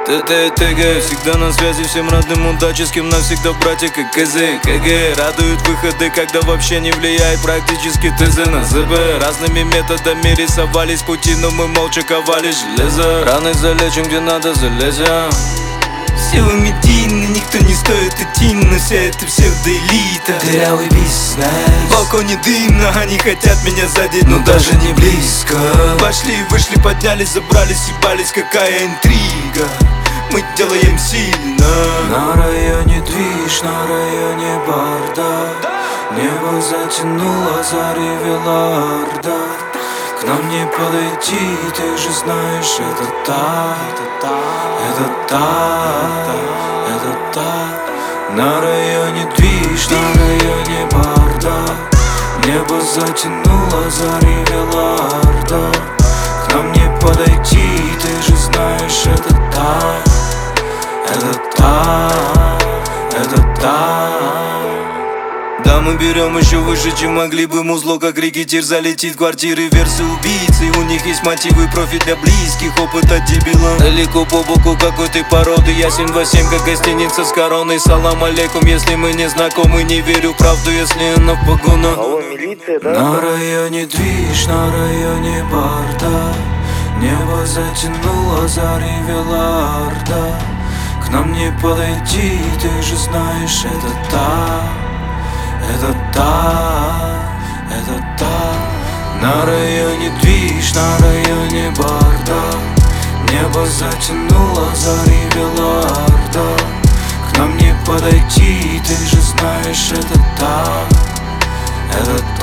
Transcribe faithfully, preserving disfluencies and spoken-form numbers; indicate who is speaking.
Speaker 1: ТТ и ТГ всегда на связи, всем родным удачи, с кем навсегда братья, как КЗ, КГ. Радуют выходы, когда вообще не влияет практически ТЗ на ЗБ. Разными методами рисовались пути, но мы молча ковали железо. Раны залечим, где надо, залезем.
Speaker 2: Силы медийны, никто не стоит идти, но вся эта псевдоэлита дырявый бизнес. В балконе дымно, они хотят меня задеть, но даже не близко. Пошли, вышли, поднялись, забрали, съебались, какая интрига. Мы делаем сильно.
Speaker 1: На районе движ, на районе бардак. Небо затянуло, заревела орда. К нам не подойти, ты же знаешь, это так, это так, это так. На районе движ, на районе бардак. Небо затянуло, заревела орда. К нам не подойти, ты же знаешь, это так, это так, это так. Да, мы берем еще выше, чем могли бы. Музло, как рекетир, залетит в квартиры версы убийцы. У них есть мотивы, профит для близких, опыт от дебила. Далеко по боку какой ты породы. Я семь два семь, как гостиница с короной. Салам алейкум, если мы не знакомы. Не верю в правду, если она в погонах.
Speaker 3: Алло, милиция, да?
Speaker 1: На районе движ, на районе бардак. Небо затянуло, заревела орда. К нам не подойти, ты же знаешь, это так. Это так, это так. На районе движ, на районе бардак. Небо затянуло, заревела орда. К нам не подойти, ты же знаешь, это так, это так.